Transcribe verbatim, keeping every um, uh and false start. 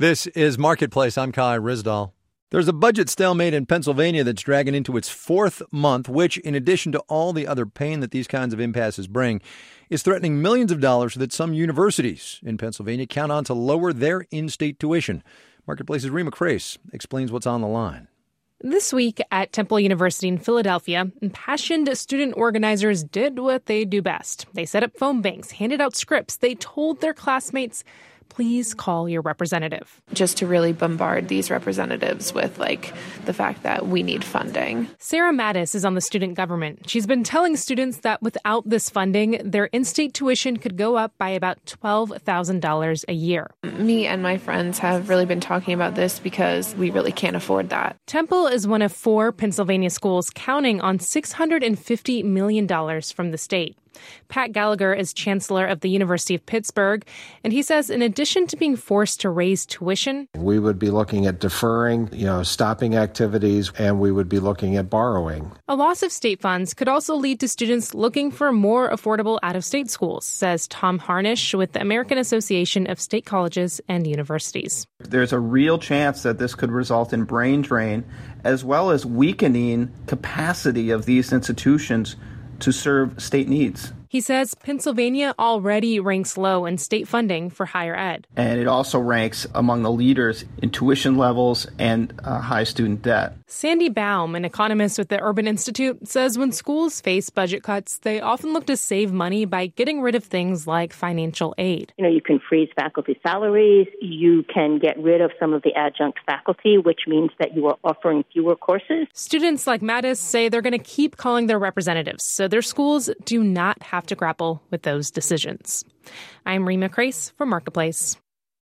This is Marketplace. I'm Kai Ryssdal. There's a budget stalemate in Pennsylvania that's dragging into its fourth month, which, in addition to all the other pain that these kinds of impasses bring, is threatening millions of dollars that some universities in Pennsylvania count on to lower their in-state tuition. Marketplace's Rima Crace explains what's on the line. This week at Temple University in Philadelphia, impassioned student organizers did what they do best. They set up phone banks, handed out scripts. They told their classmates, please call your representative. Just to really bombard these representatives with, like, the fact that we need funding. Sarah Mattis is on the student government. She's been telling students that without this funding, their in-state tuition could go up by about twelve thousand dollars a year. Me and my friends have really been talking about this because we really can't afford that. Temple is one of four Pennsylvania schools counting on six hundred fifty million dollars from the state. Pat Gallagher is chancellor of the University of Pittsburgh, and he says in addition to being forced to raise tuition, we would be looking at deferring, you know, stopping activities, and we would be looking at borrowing. A loss of state funds could also lead to students looking for more affordable out-of-state schools, says Tom Harnish with the American Association of State Colleges and Universities. There's a real chance that this could result in brain drain, as well as weakening capacity of these institutions to serve state needs. He says Pennsylvania already ranks low in state funding for higher ed. And it also ranks among the leaders in tuition levels and uh, high student debt. Sandy Baum, an economist with the Urban Institute, says when schools face budget cuts, they often look to save money by getting rid of things like financial aid. You know, you can freeze faculty salaries. You can get rid of some of the adjunct faculty, which means that you are offering fewer courses. Students like Mattis say they're going to keep calling their representatives, so their schools do not have to grapple with those decisions. I'm Rima Crace for Marketplace.